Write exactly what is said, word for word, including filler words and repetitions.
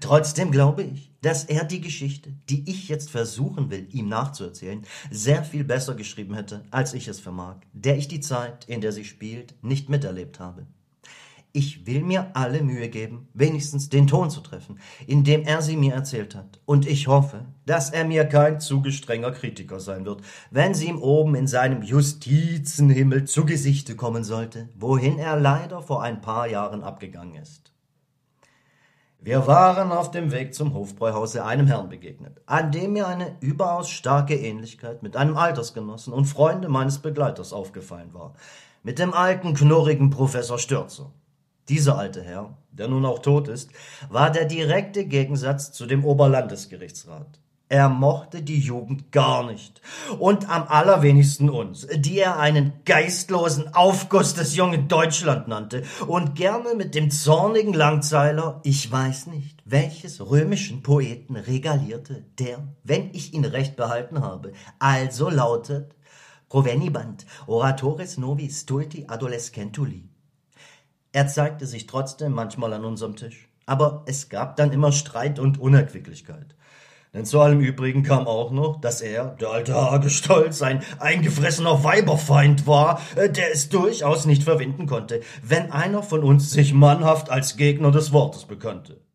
Trotzdem glaube ich, dass er die Geschichte, die ich jetzt versuchen will, ihm nachzuerzählen, sehr viel besser geschrieben hätte, als ich es vermag, der ich die Zeit, in der sie spielt, nicht miterlebt habe. Ich will mir alle Mühe geben, wenigstens den Ton zu treffen, in dem er sie mir erzählt hat. Und ich hoffe, dass er mir kein zu gestrenger Kritiker sein wird, wenn sie ihm oben in seinem Justizenhimmel zu Gesichte kommen sollte, wohin er leider vor ein paar Jahren abgegangen ist. Wir waren auf dem Weg zum Hofbräuhause einem Herrn begegnet, an dem mir eine überaus starke Ähnlichkeit mit einem Altersgenossen und Freunde meines Begleiters aufgefallen war, mit dem alten, knurrigen Professor Stürzer. Dieser alte Herr, der nun auch tot ist, war der direkte Gegensatz zu dem Oberlandesgerichtsrat. Er mochte die Jugend gar nicht und am allerwenigsten uns, die er einen geistlosen Aufguss des jungen Deutschland nannte und gerne mit dem zornigen Langzeiler, ich weiß nicht, welches römischen Poeten regalierte, der, wenn ich ihn recht behalten habe, also lautet Provenibant oratores novi stulti adolescentuli. Er zeigte sich trotzdem manchmal an unserem Tisch, aber es gab dann immer Streit und Unerquicklichkeit. Denn zu allem Übrigen kam auch noch, dass er, der alte Hagestolz, ein eingefressener Weiberfeind war, der es durchaus nicht verwinden konnte, wenn einer von uns sich mannhaft als Gegner des Wortes bekannte.